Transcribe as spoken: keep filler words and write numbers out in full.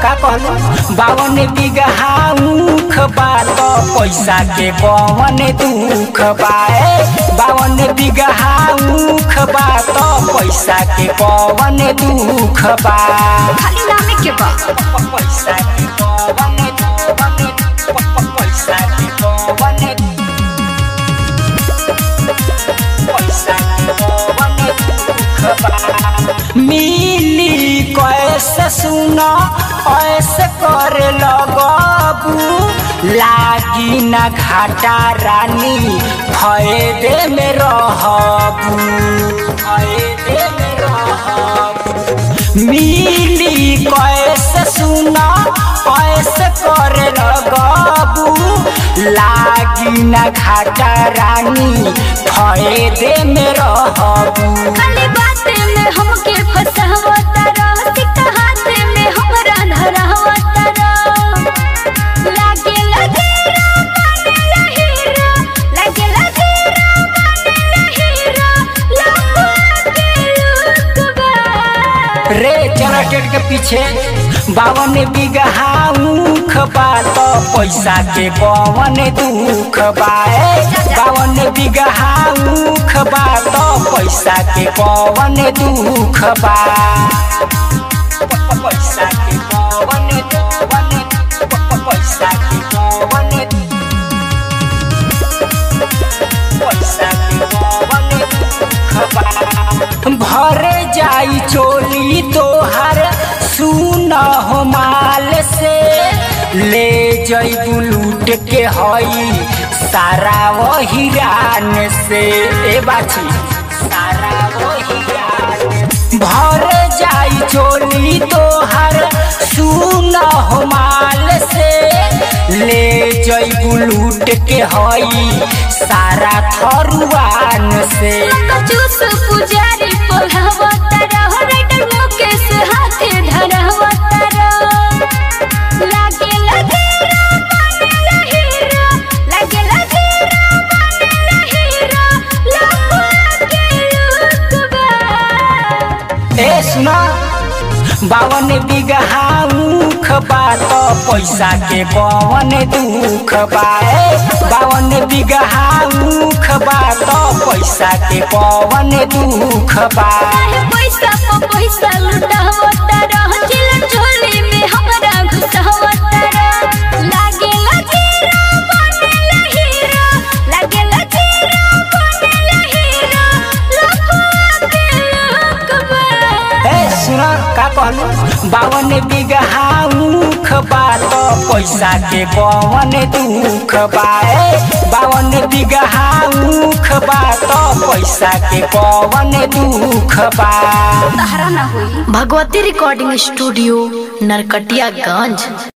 का कहलू बावन बीघा ऊख बा तो पैसा के कौन दुख बाए बावन बीघा ऊख बा तो पैसा के कौन दुख बा खाली नामे के बा पैसा के कौन पैसा के कौन पैसा के कौन दुख बा मिली कैसे सुना ऐसे कर लगबू लागी न घाटा रानी फायदे में रहबू फायदे में रहबू मिली कैसे सुना ऐसे कर लगबू लागी न घाटा रानी फायदे में रहबू खाली बात में हमके फसावता रह सिक्का हाथ में हमरा धरावता रह लागे लगे माने हीरो लागे लगे माने हीरो लंबा के लुकबा रे चला टेट के पीछे बावन बीघा ऊख बा तो पैसा के कौन दुख बाए बावन बीघा ऊख बा तो पैसा के कौन दुख बा पैसा के कौन पैसा के कौन पैसा के कौन दुख बा भरे जाई चोली तोहर सुन हो माल से ले जइबू लूट के हई सारा वही रान से ए बाची सारा वही रान भर जाई चोली तोहर सुन हो माल से ले जइबू लूट के हई सारा थरुआन से जूस पुजारी पोलावता रह राइटर मुकेश हाथे धरावता रह लागे लगे माने हीरो लागे लगे माने हीरो लंबा के लुकबा ए सुना बावन बीघा ऊख बा तो पैसा के कौन दुख बाए बावन बीघा ऊख बा तो पैसा के कौन दुख बा पैसा पर पैसा लुटावता रह चिल झोली में हमरा घुसावता रह लागे लगे माने हीरो लागे लगे माने हीरो लंबा के लुकबा ए सुना का कहलू बावन बीघा ऊख बा तो पैसा के कौन दुख बाए बावन बीघा ऊख बा तो पैसा के कौन दुख बा सहारा ना हुई। Bhagwati recording studio Narkatiaganj.